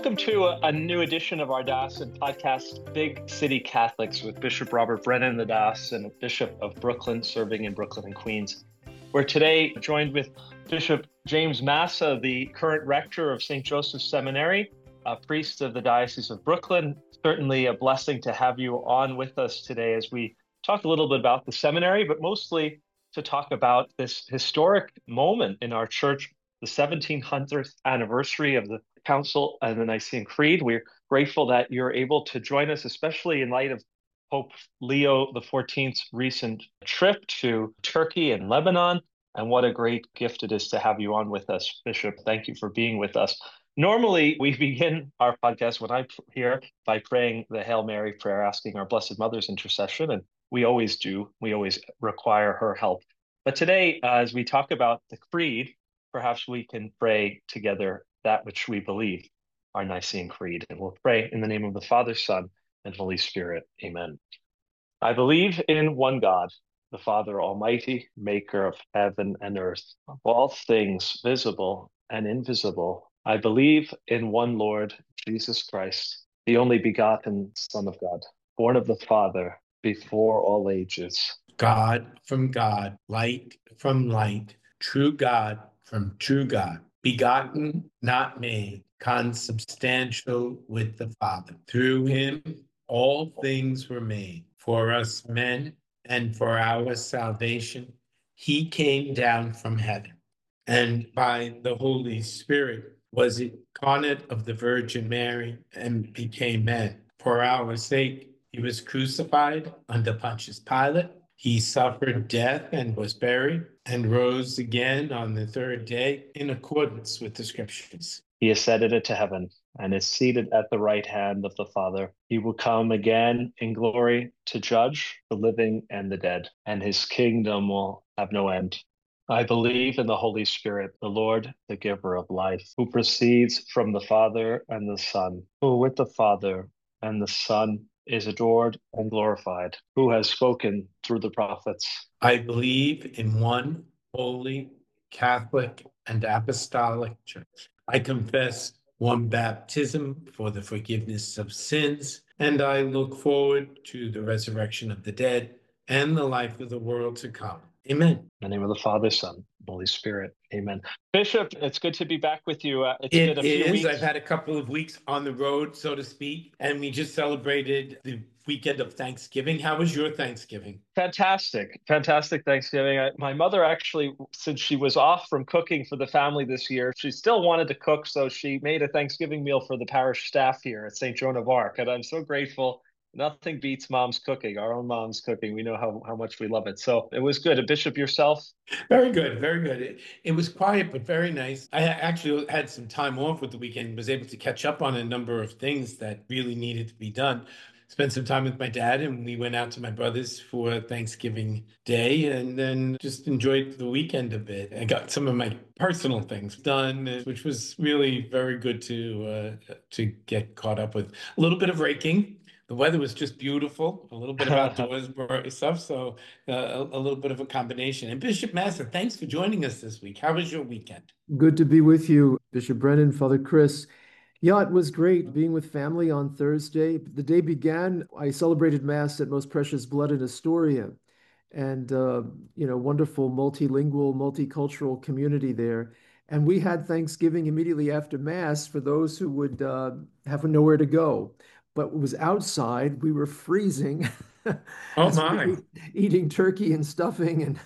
Welcome to a new edition of our diocesan podcast, Big City Catholics, with Bishop Robert Brennan, the diocesan Bishop of Brooklyn, serving in Brooklyn and Queens. We're today joined with Bishop James Massa, the current rector of St. Joseph's Seminary, a priest of the Diocese of Brooklyn. Certainly a blessing to have you on with us today as we talk a little bit about the seminary, but mostly to talk about this historic moment in our church, the 1700th anniversary of the Council and the Nicene Creed. We're grateful that you're able to join us, especially in light of Pope Leo XIV's recent trip to Turkey and Lebanon. And what a great gift it is to have you on with us, Bishop. Thank you for being with us. Normally, we begin our podcast when I'm here by praying the Hail Mary prayer, asking our Blessed Mother's intercession, and we always do. We always require her help. But today, as we talk about the Creed, perhaps we can pray together that which we believe, our Nicene Creed. And we'll pray in the name of the Father, Son, and Holy Spirit. Amen. I believe in one God, the Father Almighty, maker of heaven and earth, of all things visible and invisible. I believe in one Lord, Jesus Christ, the only begotten Son of God, born of the Father before all ages. God from God, light from light, true God from true God, begotten, not made, consubstantial with the Father. Through him all things were made. For us men and for our salvation, he came down from heaven, and by the Holy Spirit was incarnate of the Virgin Mary and became man. For our sake, he was crucified under Pontius Pilate. He suffered death and was buried and rose again on the third day in accordance with the Scriptures. He ascended into heaven and is seated at the right hand of the Father. He will come again in glory to judge the living and the dead, and his kingdom will have no end. I believe in the Holy Spirit, the Lord, the giver of life, who proceeds from the Father and the Son, who with the Father and the Son is adored and glorified, who has spoken through the prophets. I believe in one holy, Catholic, and apostolic church. I confess one baptism for the forgiveness of sins, and I look forward to the resurrection of the dead and the life of the world to come. Amen. In the name of the Father, Son, Holy Spirit. Amen. Bishop, it's good to be back with you. It's It been a few is. weeks. I've had a couple of weeks on the road, so to speak, and we just celebrated the weekend of Thanksgiving. How was your Thanksgiving? Fantastic. Fantastic Thanksgiving. My mother actually, since she was off from cooking for the family this year, she still wanted to cook, so she made a Thanksgiving meal for the parish staff here at St. Joan of Arc. And I'm so grateful. Nothing beats mom's cooking, our own mom's cooking. We know how much we love it. So it was good. A Bishop, yourself? Very good, very good. It was quiet, but very nice. I actually had some time off with the weekend, was able to catch up on a number of things that really needed to be done. Spent some time with my dad, and we went out to my brother's for Thanksgiving Day, and then just enjoyed the weekend a bit. I got some of my personal things done, which was really very good to get caught up with. A little bit of raking. The weather was just beautiful, a little bit of outdoors stuff, so a little bit of a combination. And Bishop Massa, thanks for joining us this week. How was your weekend? Good to be with you, Bishop Brennan, Father Chris. Yeah, it was great being with family on Thursday. The day began, I celebrated Mass at Most Precious Blood in Astoria, and wonderful multilingual, multicultural community there. And we had Thanksgiving immediately after Mass for those who would have nowhere to go. But it was outside. We were freezing Oh as we my. were eating turkey and stuffing, and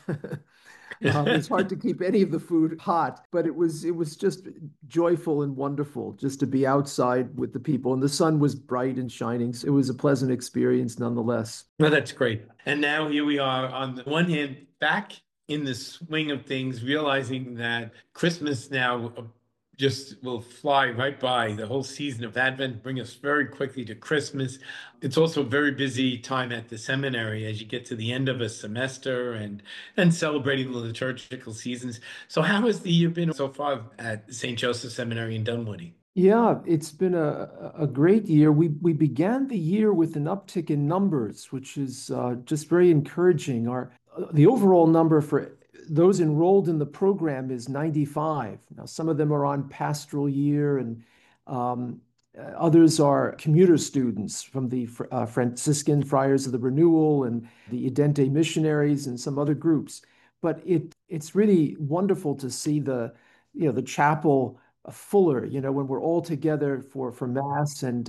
it's hard to keep any of the food hot. But it was just joyful and wonderful just to be outside with the people, and the sun was bright and shining. So it was a pleasant experience nonetheless. Well, that's great. And now here we are on the one hand, back in the swing of things, realizing that Christmas now just will fly right by. The whole season of Advent bring us very quickly to Christmas. It's also a very busy time at the seminary as you get to the end of a semester and celebrating the liturgical seasons. So how has the year been so far at St. Joseph Seminary in Dunwoody? Yeah, it's been a great year. We began the year with an uptick in numbers, which is just very encouraging. The overall number for those enrolled in the program is 95. Now, some of them are on pastoral year, and Others are commuter students from the Franciscan Friars of the Renewal and the Idente missionaries and some other groups. But it's really wonderful to see the chapel fuller, when we're all together for Mass and,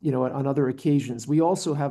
on other occasions. We also have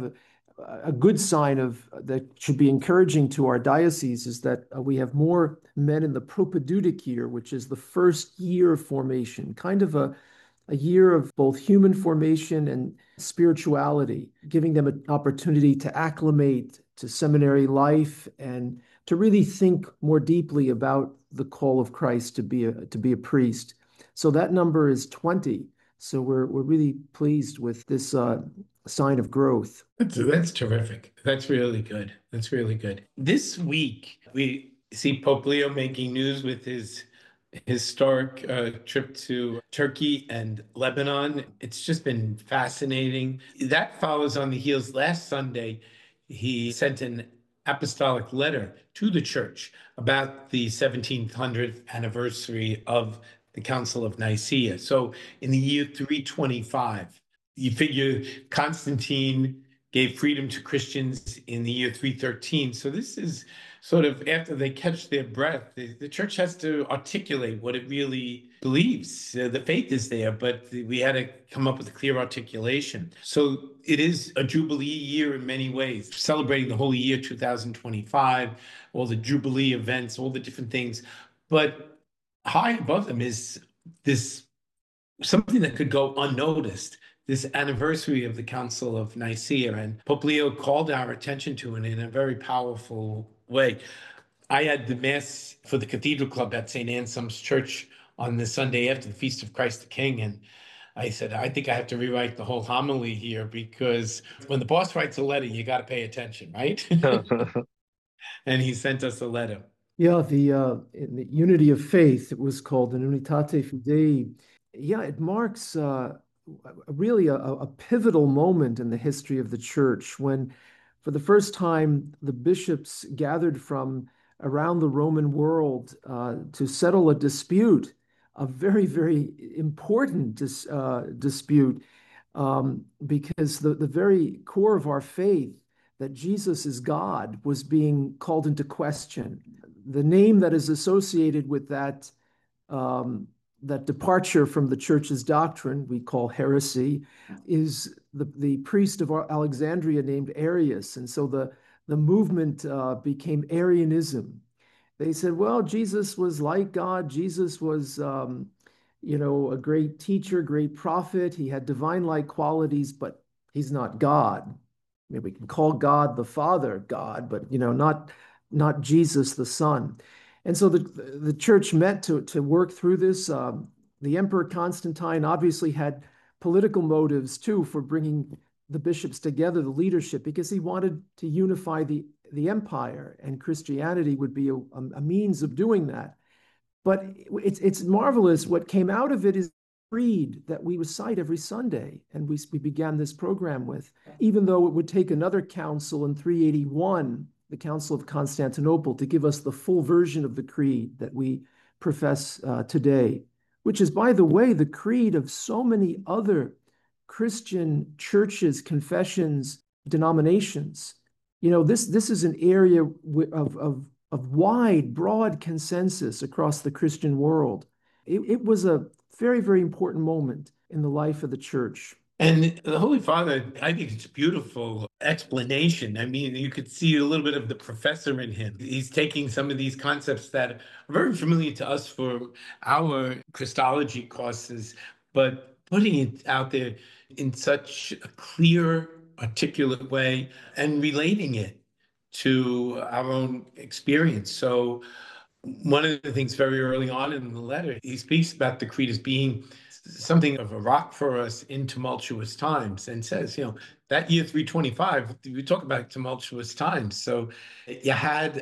a good sign of that should be encouraging to our diocese is that we have more men in the propedeutic year, which is the first year of formation, kind of a year of both human formation and spirituality, giving them an opportunity to acclimate to seminary life and to really think more deeply about the call of Christ to be a priest. So that number is 20. So we're really pleased with this sign of growth. That's terrific. That's really good. That's really good. This week, we see Pope Leo making news with his historic trip to Turkey and Lebanon. It's just been fascinating. That follows on the heels. Last Sunday, he sent an apostolic letter to the church about the 1700th anniversary of the Council of Nicaea. So in the year 325, you figure Constantine gave freedom to Christians in the year 313. So this is sort of after they catch their breath, the church has to articulate what it really believes. The faith is there, but we had to come up with a clear articulation. So it is a Jubilee year in many ways, celebrating the Holy Year 2025, all the Jubilee events, all the different things. But high above them is this something that could go unnoticed, this anniversary of the Council of Nicaea. And Pope Leo called our attention to it in a very powerful way. I had the Mass for the Cathedral Club at St. Anselm's Church on the Sunday after the Feast of Christ the King. And I said, I think I have to rewrite the whole homily here, because when the boss writes a letter, you got to pay attention, right? And he sent us a letter. Yeah, in the Unity of Faith, it was called an Unitate Fidei. Yeah, it marks really a pivotal moment in the history of the church when, for the first time, the bishops gathered from around the Roman world to settle a dispute, a very, very important dispute, because the very core of our faith, that Jesus is God, was being called into question. The name that is associated with that departure from the church's doctrine, we call heresy, is the priest of Alexandria named Arius. And so the movement became Arianism. They said, well, Jesus was like God. Jesus was, a great teacher, great prophet. He had divine-like qualities, but he's not God. Maybe we can call God the Father God, but not Jesus the Son. And so the church met to work through this. The Emperor Constantine obviously had political motives too for bringing the bishops together, the leadership, because he wanted to unify the empire, and Christianity would be a means of doing that. But it's marvelous. What came out of it is creed that we recite every Sunday, and we began this program with, even though it would take another council in 381, the Council of Constantinople, to give us the full version of the creed that we profess today, which is, by the way, the creed of so many other Christian churches, confessions, denominations. This is an area of wide, broad consensus across the Christian world. It was a very, very important moment in the life of the church. And the Holy Father, I think it's a beautiful explanation. I mean, you could see a little bit of the professor in him. He's taking some of these concepts that are very familiar to us for our Christology courses, but putting it out there in such a clear, articulate way and relating it to our own experience. So one of the things very early on in the letter, he speaks about the creed as being something of a rock for us in tumultuous times, and says, that year 325, we talk about tumultuous times. So you had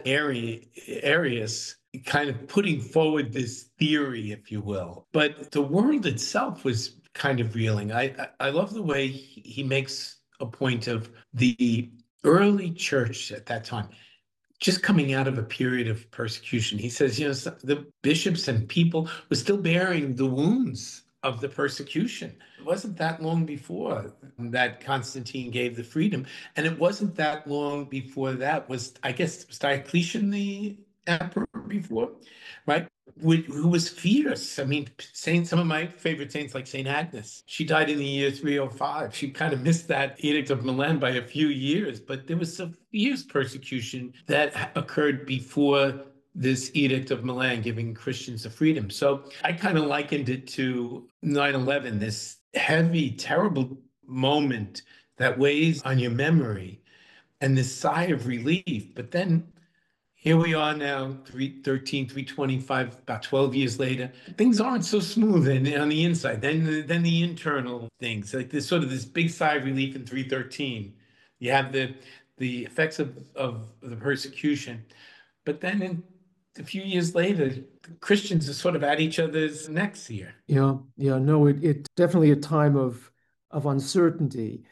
Arius kind of putting forward this theory, if you will, but the world itself was kind of reeling. I love the way he makes a point of the early church at that time, just coming out of a period of persecution. He says, the bishops and people were still bearing the wounds of the persecution. It wasn't that long before that Constantine gave the freedom. And it wasn't that long before that was, I guess, was Diocletian the emperor before, right? Who was fierce. I mean, some of my favorite saints, like Saint Agnes, she died in the year 305. She kind of missed that Edict of Milan by a few years, but there was some fierce persecution that occurred before this Edict of Milan giving Christians the freedom. So I kind of likened it to 9/11, this heavy, terrible moment that weighs on your memory and this sigh of relief. But then here we are now, 313, 325, about 12 years later. Things aren't so smooth on the inside. Then the internal things, like this sort of this big sigh of relief in 313. You have the effects of the persecution. But then a few years later, the Christians are sort of at each other's necks here. Yeah, yeah, no, it definitely a time of uncertainty.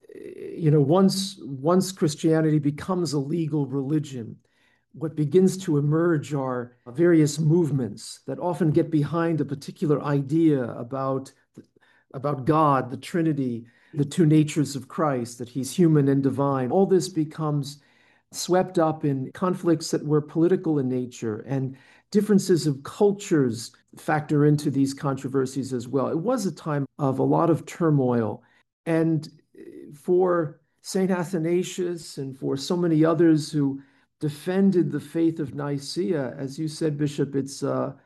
Once Christianity becomes a legal religion, what begins to emerge are various movements that often get behind a particular idea about God, the Trinity, the two natures of Christ, that he's human and divine. All this becomes swept up in conflicts that were political in nature, and differences of cultures factor into these controversies as well. It was a time of a lot of turmoil. And for St. Athanasius and for so many others who defended the faith of Nicaea, as you said, Bishop, it's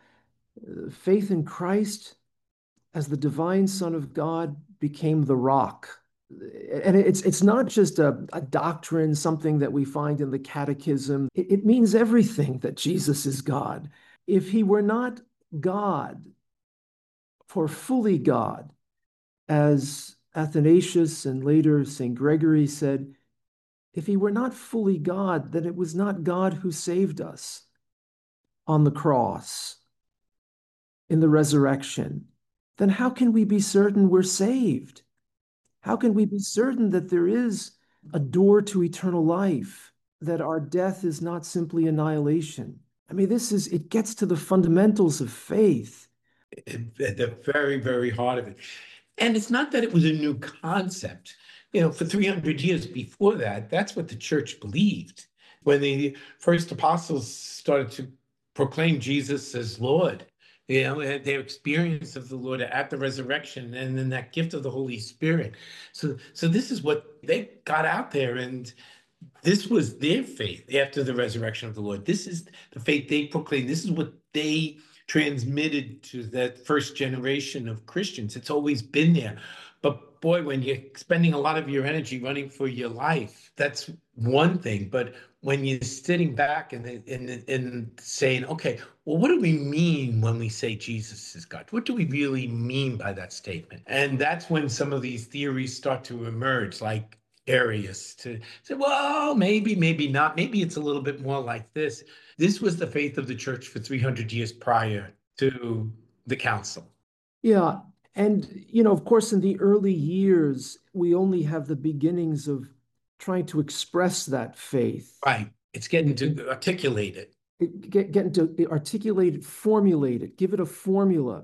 faith in Christ as the divine Son of God became the rock. And it's not just a doctrine, something that we find in the catechism. It means everything that Jesus is God. If he were not God, for fully God, as Athanasius and later St. Gregory said, if he were not fully God, then it was not God who saved us on the cross, in the resurrection. Then how can we be certain we're saved? How can we be certain that there is a door to eternal life, that our death is not simply annihilation? I mean, it gets to the fundamentals of faith. At the very, very heart of it. And it's not that it was a new concept. For 300 years before that, that's what the church believed. When the first apostles started to proclaim Jesus as Lord, their experience of the Lord at the resurrection and then that gift of the Holy Spirit. So this is what they got out there, and this was their faith after the resurrection of the Lord. This is the faith they proclaimed. This is what they transmitted to that first generation of Christians. It's always been there. But boy, when you're spending a lot of your energy running for your life, that's one thing. But when you're sitting back and saying, okay, well, what do we mean when we say Jesus is God? What do we really mean by that statement? And that's when some of these theories start to emerge, like Arius, to say, well, maybe not. Maybe it's a little bit more like this. This was the faith of the church for 300 years prior to the council. Yeah. And, of course, in the early years, we only have the beginnings of trying to express that faith. Right. It's getting to articulate it. Getting to articulate it, formulate it, give it a formula.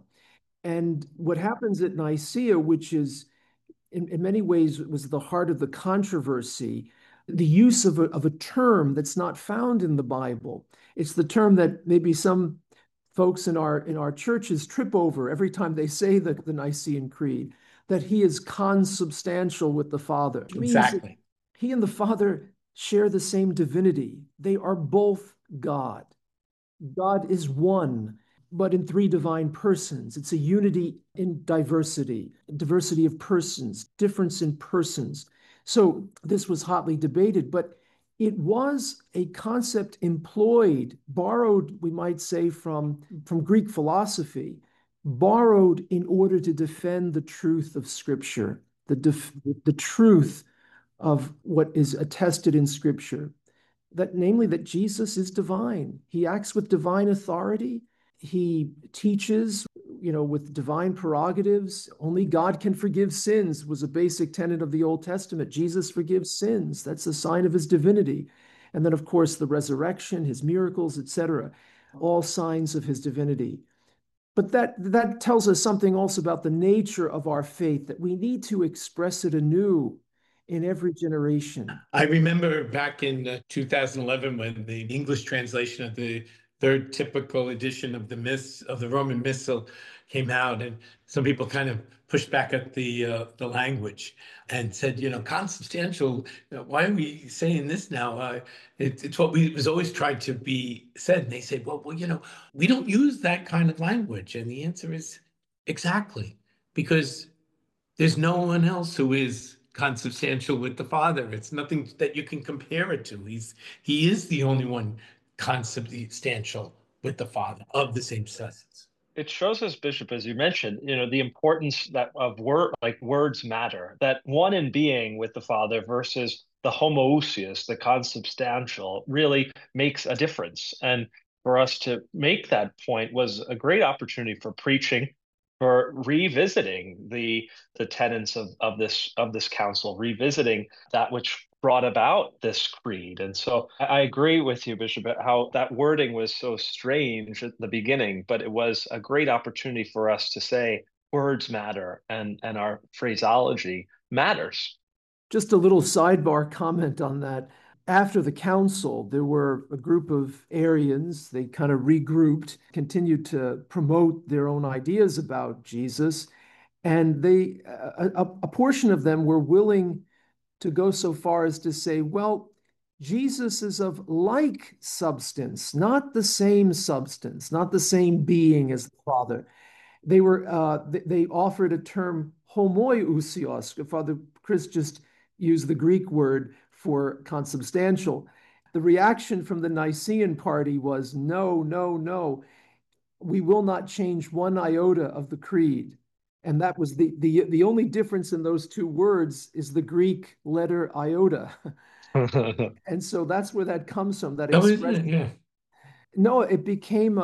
And what happens at Nicaea, which is in many ways was the heart of the controversy, the use of a term that's not found in the Bible. It's the term that maybe some folks in our churches trip over every time they say the Nicene Creed, that he is consubstantial with the Father. It means exactly. He and the Father share the same divinity. They are both God. God is one, but in three divine persons. It's a unity in diversity of persons, difference in persons. So this was hotly debated, but it was a concept employed, borrowed, we might say, from Greek philosophy, borrowed in order to defend the truth of Scripture, the truth of what is attested in Scripture, that namely that Jesus is divine. He acts with divine authority. He teaches, with divine prerogatives. Only God can forgive sins was a basic tenet of the Old Testament. Jesus forgives sins. That's a sign of his divinity. And then, of course, the resurrection, his miracles, etc., all signs of his divinity. But that tells us something also about the nature of our faith, that we need to express it anew in every generation. I remember back in 2011 when the English translation of the third typical edition of the Roman Missal came out, and some people kind of pushed back at the language and said, consubstantial. Why are we saying this now? It's what we was always tried to be said. And they said, well, we don't use that kind of language, and the answer is exactly because there's no one else who is consubstantial with the Father. It's nothing that you can compare it to. He is the only one consubstantial with the Father of the same substance. It shows us, Bishop, as you mentioned, the importance that of words matter. That one in being with the Father versus the homoousios, the consubstantial, really makes a difference. And for us to make that point was a great opportunity for preaching, for revisiting the tenets of this council, revisiting that which brought about this creed. And so I agree with you, Bishop, how that wording was so strange at the beginning, but it was a great opportunity for us to say words matter and our phraseology matters. Just a little sidebar comment on that. After the council, there were a group of Arians. They kind of regrouped, continued to promote their own ideas about Jesus, and a portion of them were willing to go so far as to say, well, Jesus is of like substance, not the same substance, not the same being as the Father. They offered a term homoiousios. Father Chris just used the Greek word for consubstantial. The reaction from the Nicene party was no, no, no. We will not change one iota of the creed. And that was the only difference in those two words is the Greek letter iota. And so that's where that comes from, that expression. Yeah. No, it became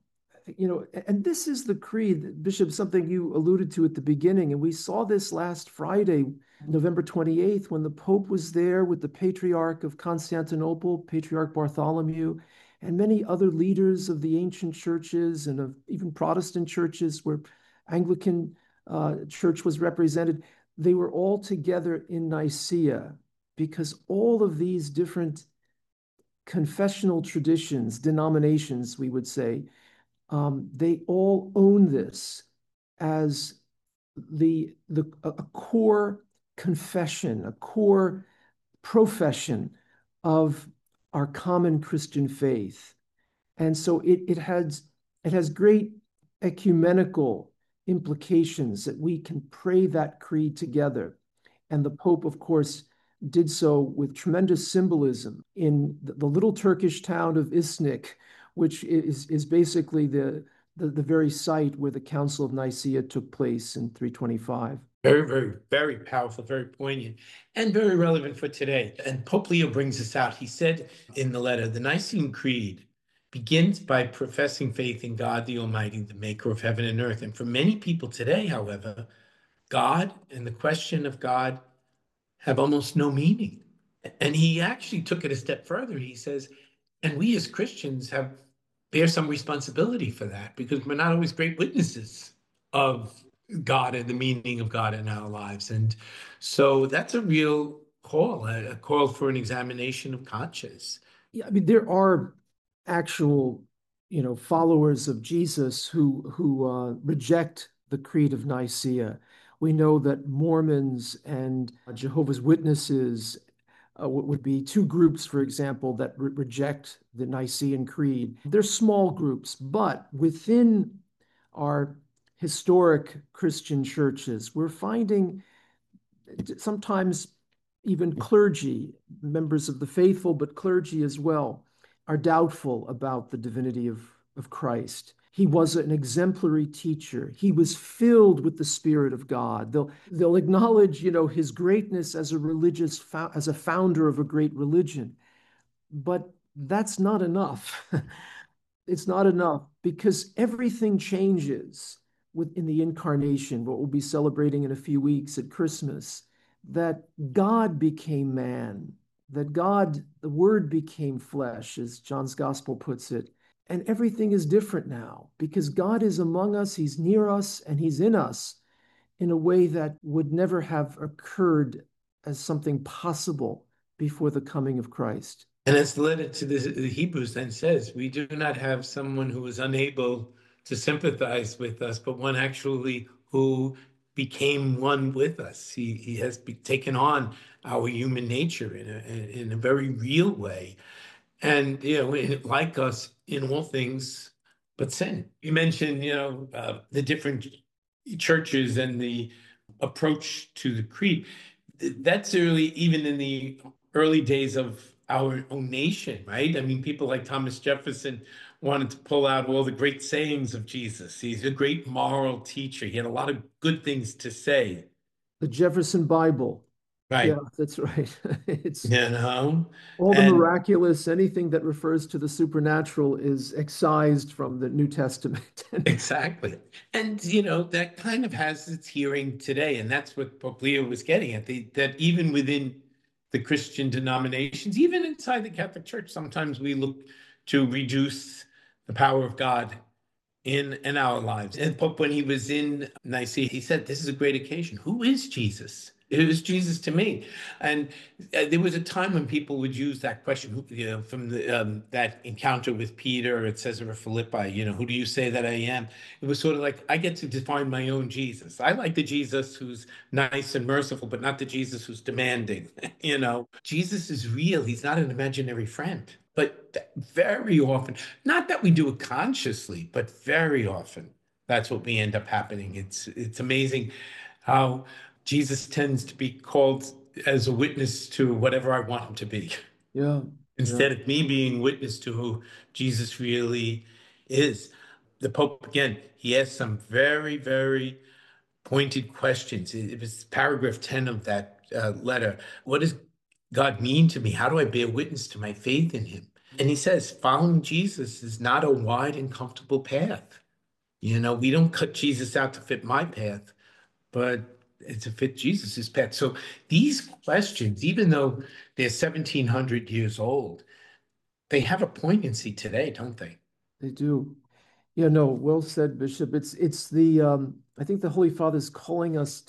and this is the creed, Bishop, something you alluded to at the beginning. And we saw this last Friday, November 28th, when the Pope was there with the Patriarch of Constantinople, Patriarch Bartholomew, and many other leaders of the ancient churches and of even Protestant churches where Anglican church was represented. They were all together in Nicaea because all of these different confessional traditions, denominations, we would say, they all own this as a core confession, a core profession of our common Christian faith. And so it has great ecumenical implications that we can pray that creed together. And the Pope, of course, did so with tremendous symbolism in the little Turkish town of Iznik, which is basically the very site where the Council of Nicaea took place in 325. Very, very, very powerful, very poignant, and very relevant for today. And Pope Leo brings this out. He said in the letter, the Nicene Creed begins by professing faith in God the Almighty, the maker of heaven and earth. And for many people today, however, God and the question of God have almost no meaning. And he actually took it a step further. He says, and we as Christians bear some responsibility for that because we're not always great witnesses of God and the meaning of God in our lives. And so that's a real call, a call for an examination of conscience. Yeah, I mean, there are actual, followers of Jesus who reject the Creed of Nicaea. We know that Mormons and Jehovah's Witnesses would be two groups, for example, that reject the Nicene Creed. They're small groups, but within our historic Christian churches, we're finding sometimes even clergy, members of the faithful, but clergy as well, are doubtful about the divinity of Christ. He was an exemplary teacher. He was filled with the Spirit of God. They'll acknowledge, his greatness as as a founder of a great religion. But that's not enough. It's not enough because everything changes within the incarnation, what we'll be celebrating in a few weeks at Christmas, that God became man, that God, the Word became flesh, as John's Gospel puts it. And everything is different now because God is among us, He's near us, and He's in us in a way that would never have occurred as something possible before the coming of Christ. And as the letter to the Hebrews then says, we do not have someone who is unable to sympathize with us, but one actually who became one with us. He has taken on our human nature in a very real way. And, like us in all things but sin. You mentioned, the different churches and the approach to the creed. That's early, even in the early days of our own nation, right? I mean, people like Thomas Jefferson wanted to pull out all the great sayings of Jesus. He's a great moral teacher. He had a lot of good things to say. The Jefferson Bible. Yeah, Right. that's right. It's You know, all the and miraculous, anything that refers to the supernatural is excised from the New Testament. exactly. And, that kind of has its hearing today. And that's what Pope Leo was getting at, that even within the Christian denominations, even inside the Catholic Church, sometimes we look to reduce the power of God in our lives. And Pope, when he was in Nicaea, he said, "This is a great occasion. Who is Jesus? It was Jesus to me." And there was a time when people would use that question, from that encounter with Peter at Caesarea Philippi, who do you say that I am? It was sort of like, I get to define my own Jesus. I like the Jesus who's nice and merciful, but not the Jesus who's demanding. Jesus is real. He's not an imaginary friend. But very often, not that we do it consciously, but very often, that's what we end up happening. It's amazing how Jesus tends to be called as a witness to whatever I want him to be, Yeah, yeah. instead of me being witness to who Jesus really is. The Pope, again, he asked some very, very pointed questions. It was paragraph 10 of that letter. What does God mean to me? How do I bear witness to my faith in him? And he says, following Jesus is not a wide and comfortable path. We don't cut Jesus out to fit my path, but it's to fit Jesus's path. So these questions, even though they're 1700 years old, they have a poignancy today, don't they? They do. Yeah, no, well said, Bishop. It's the I think the Holy Father is calling us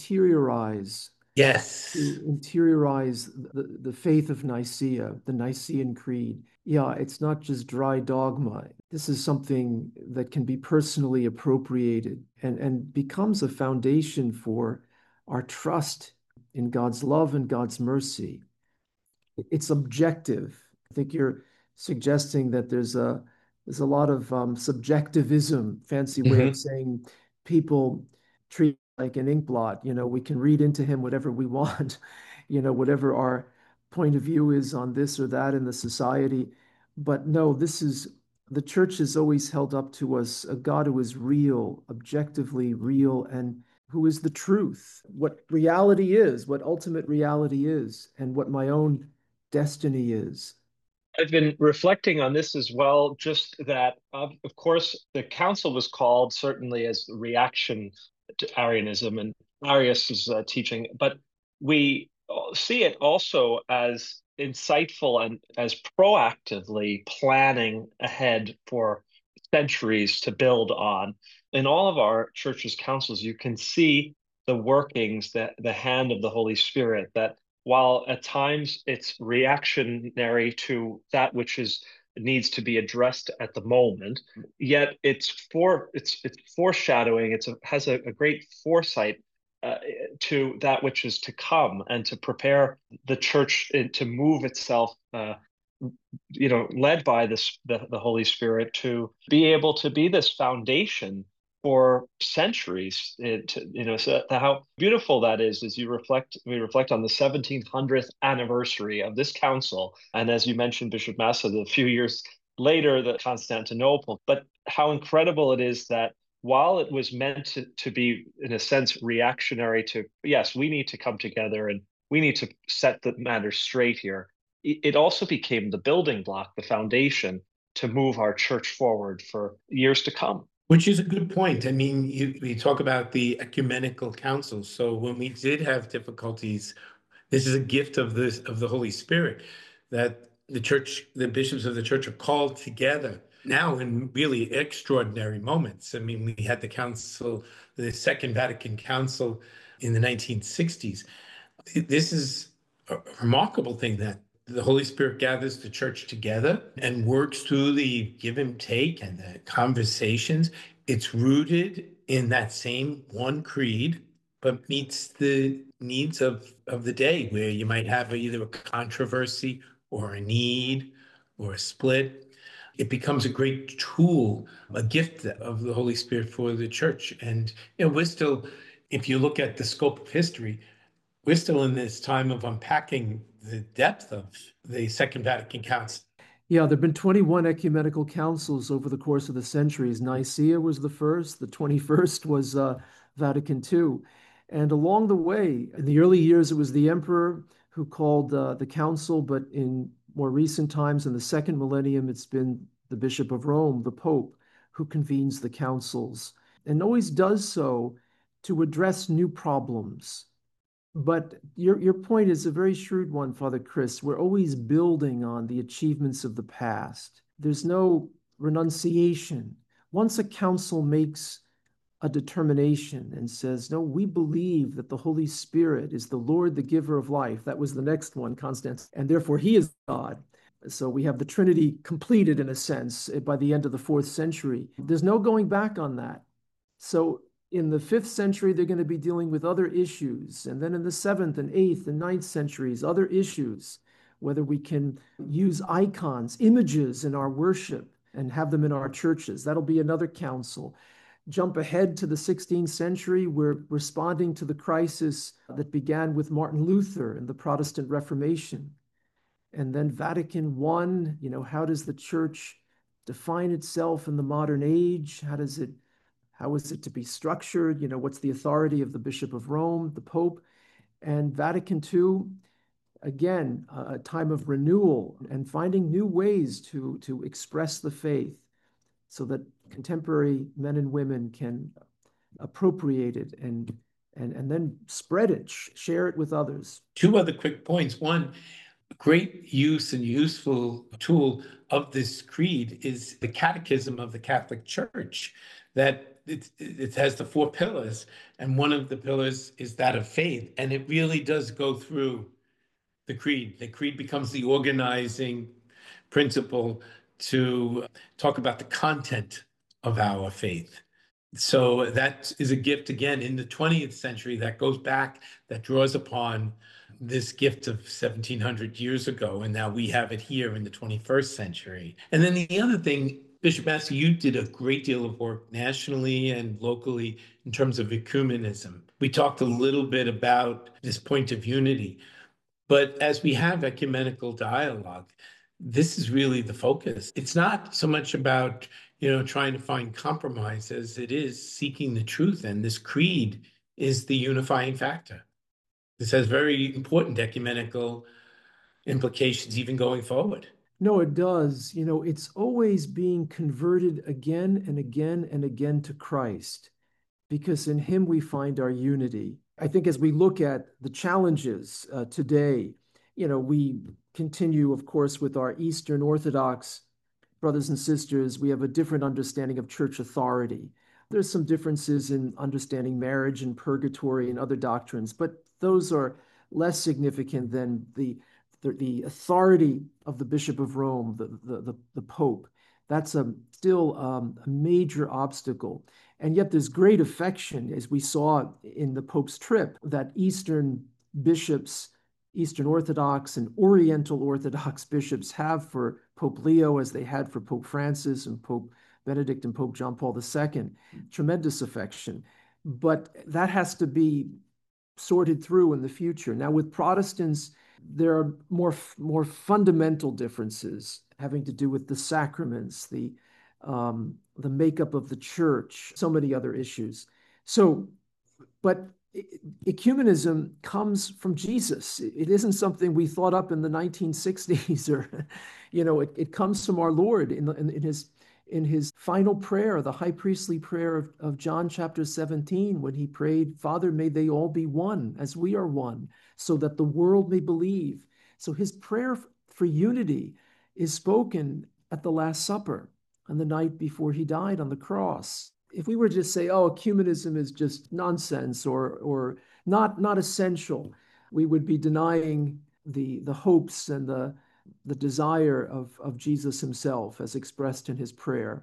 to Yes. interiorize the faith of Nicaea, the Nicene Creed. Yeah, it's not just dry dogma. This is something that can be personally appropriated and becomes a foundation for our trust in God's love and God's mercy. It's objective. I think you're suggesting that there's a lot of subjectivism, fancy way of Hmm. saying people treat like an ink blot. We can read into him whatever we want, whatever our point of view is on this or that in the society. But no, the church has always held up to us a God who is real, objectively real, and who is the truth, what reality is, what ultimate reality is, and what my own destiny is. I've been reflecting on this as well, just that, of course, the council was called certainly as a reaction to Arianism and Arius' teaching, but we see it also as insightful and as proactively planning ahead for centuries to build on. In all of our church's councils, you can see the workings, that the hand of the Holy Spirit, that while at times it's reactionary to that which is needs to be addressed at the moment, yet it's foreshadowing. Has a great foresight to that which is to come, and to prepare the church to move itself. Led by the Holy Spirit, to be able to be this foundation for centuries. So how beautiful that is as we reflect on the 1700th anniversary of this council. And as you mentioned, Bishop Massa, a few years later, the Constantinople. But how incredible it is that while it was meant to be, in a sense, reactionary to, yes, we need to come together and we need to set the matter straight here, it also became the building block, the foundation to move our church forward for years to come. Which is a good point. I mean, we talk about the ecumenical councils. So when we did have difficulties, this is a gift of the Holy Spirit, that the church, the bishops of the church are called together now in really extraordinary moments. I mean, we had the Second Vatican Council in the 1960s. This is a remarkable thing that the Holy Spirit gathers the church together and works through the give and take and the conversations. It's rooted in that same one creed, but meets the needs of the day, where you might have either a controversy or a need or a split. It becomes a great tool, a gift of the Holy Spirit for the church. And we're still, if you look at the scope of history, we're still in this time of unpacking the depth of the Second Vatican Council. Yeah, there have been 21 ecumenical councils over the course of the centuries. Nicaea was the first, the 21st was Vatican II. And along the way, in the early years, it was the emperor who called the council, but in more recent times, in the second millennium, it's been the Bishop of Rome, the Pope, who convenes the councils and always does so to address new problems. But your point is a very shrewd one, Father Chris. We're always building on the achievements of the past. There's no renunciation. Once a council makes a determination and says, no, we believe that the Holy Spirit is the Lord, the giver of life. That was the next one, Constance, and therefore he is God. So we have the Trinity completed in a sense by the end of the 4th century. There's no going back on that. So in the 5th century, they're going to be dealing with other issues. And then in the 7th and 8th and 9th centuries, other issues, whether we can use icons, images in our worship and have them in our churches. That'll be another council. Jump ahead to the 16th century, we're responding to the crisis that began with Martin Luther and the Protestant Reformation. And then Vatican I, how does the church define itself in the modern age? How is it to be structured? What's the authority of the Bishop of Rome, the Pope? And Vatican II, again, a time of renewal and finding new ways to express the faith so that contemporary men and women can appropriate it and then spread it, share it with others. 2 other quick points. One, great use and useful tool of this creed is the Catechism of the Catholic Church, that it has the 4 pillars, and one of the pillars is that of faith, and it really does go through the creed. The creed becomes the organizing principle to talk about the content of our faith. So that is a gift, again, in the 20th century that goes back, that draws upon this gift of 1700 years ago. And now we have it here in the 21st century. And then the other thing, Bishop Massey, you did a great deal of work nationally and locally in terms of ecumenism. We talked a little bit about this point of unity. But as we have ecumenical dialogue, this is really the focus. It's not so much about, trying to find compromise as it is seeking the truth. And this creed is the unifying factor. This has very important ecumenical implications even going forward. No, it does. It's always being converted again and again and again to Christ, because in him we find our unity. I think as we look at the challenges today, we continue, of course, with our Eastern Orthodox brothers and sisters. We have a different understanding of church authority. There's some differences in understanding marriage and purgatory and other doctrines, but those are less significant than the authority of the Bishop of Rome, the Pope. That's still a major obstacle. And yet there's great affection, as we saw in the Pope's trip, that Eastern bishops, Eastern Orthodox and Oriental Orthodox bishops have for Pope Leo, as they had for Pope Francis and Pope Benedict and Pope John Paul II. Tremendous affection. But that has to be sorted through in the future. Now, with Protestants, there are more fundamental differences having to do with the sacraments, the makeup of the church, so many other issues. But ecumenism comes from Jesus. It isn't something we thought up in the 1960s, or, it comes from our Lord in his final prayer, the high priestly prayer of John chapter 17, when he prayed, Father, may they all be one as we are one, so that the world may believe. So his prayer for unity is spoken at the Last Supper. on the night before he died on the cross. If we were to just say, oh, ecumenism is just nonsense or not essential, we would be denying the hopes and the desire of Jesus himself as expressed in his prayer.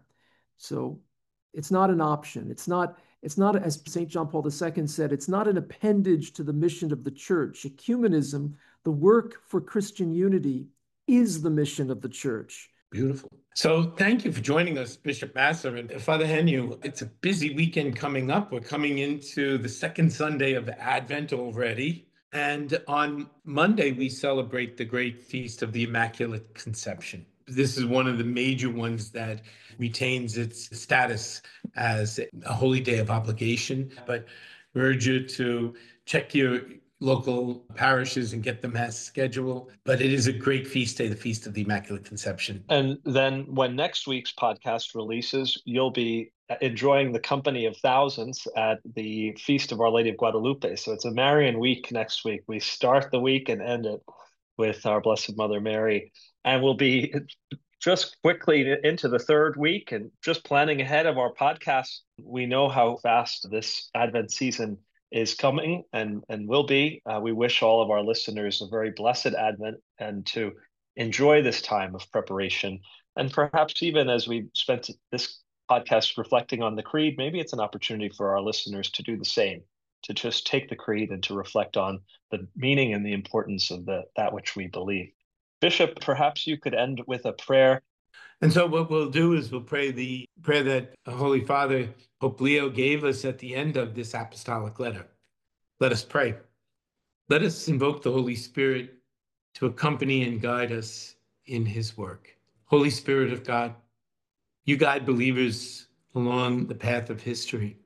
So it's not an option. It's not, as St. John Paul II said, it's not an appendage to the mission of the church. Ecumenism, the work for Christian unity, is the mission of the church. Beautiful. So thank you for joining us, Bishop Massa. And Father Heanue, it's a busy weekend coming up. We're coming into the second Sunday of Advent already. And on Monday, we celebrate the great feast of the Immaculate Conception. This is one of the major ones that retains its status as a holy day of obligation. But I urge you to check your local parishes and get the Mass schedule. But it is a great feast day, the Feast of the Immaculate Conception. And then when next week's podcast releases, you'll be enjoying the company of thousands at the Feast of Our Lady of Guadalupe. So it's a Marian week next week. We start the week and end it with our Blessed Mother Mary. And we'll be just quickly into the third week and just planning ahead of our podcast. We know how fast this Advent season is coming and will be. We wish all of our listeners a very blessed Advent and to enjoy this time of preparation. And perhaps even as we spent this podcast reflecting on the Creed, maybe it's an opportunity for our listeners to do the same, to just take the Creed and to reflect on the meaning and the importance of that which we believe. Bishop, perhaps you could end with a prayer. And so what we'll do is we'll pray the prayer that Holy Father Pope Leo gave us at the end of this apostolic letter. Let us pray. Let us invoke the Holy Spirit to accompany and guide us in his work. Holy Spirit of God, you guide believers along the path of history.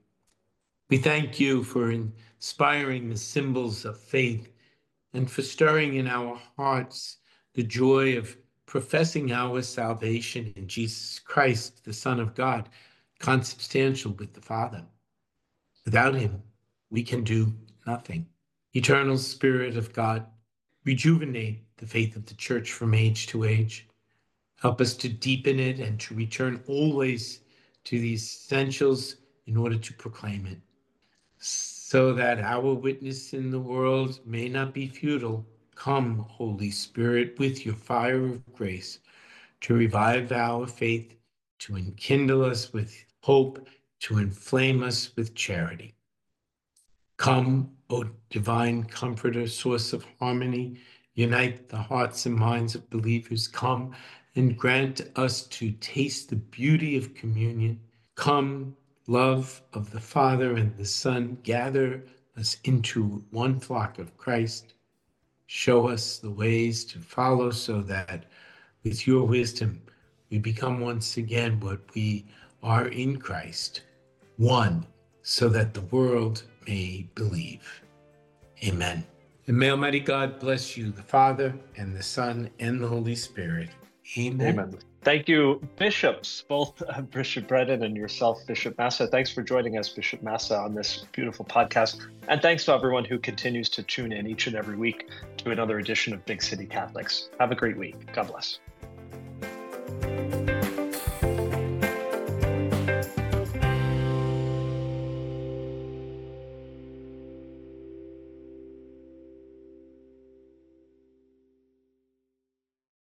We thank you for inspiring the symbols of faith and for stirring in our hearts the joy of professing our salvation in Jesus Christ, the Son of God, consubstantial with the Father. Without him, we can do nothing. Eternal Spirit of God, rejuvenate the faith of the Church from age to age. Help us to deepen it and to return always to the essentials in order to proclaim it, so that our witness in the world may not be futile. Come, Holy Spirit, with your fire of grace, to revive our faith, to enkindle us with hope, to inflame us with charity. Come, O divine comforter, source of harmony, unite the hearts and minds of believers. Come and grant us to taste the beauty of communion. Come, love of the Father and the Son, gather us into one flock of Christ. Show us the ways to follow so that with your wisdom we become once again what we are in Christ, one, so that the world may believe. Amen. And may Almighty God bless you, the Father and the Son and the Holy Spirit. Amen. Amen. Thank you, bishops, both Bishop Brennan and yourself, Bishop Massa. Thanks for joining us, Bishop Massa, on this beautiful podcast. And thanks to everyone who continues to tune in each and every week to another edition of Big City Catholics. Have a great week. God bless.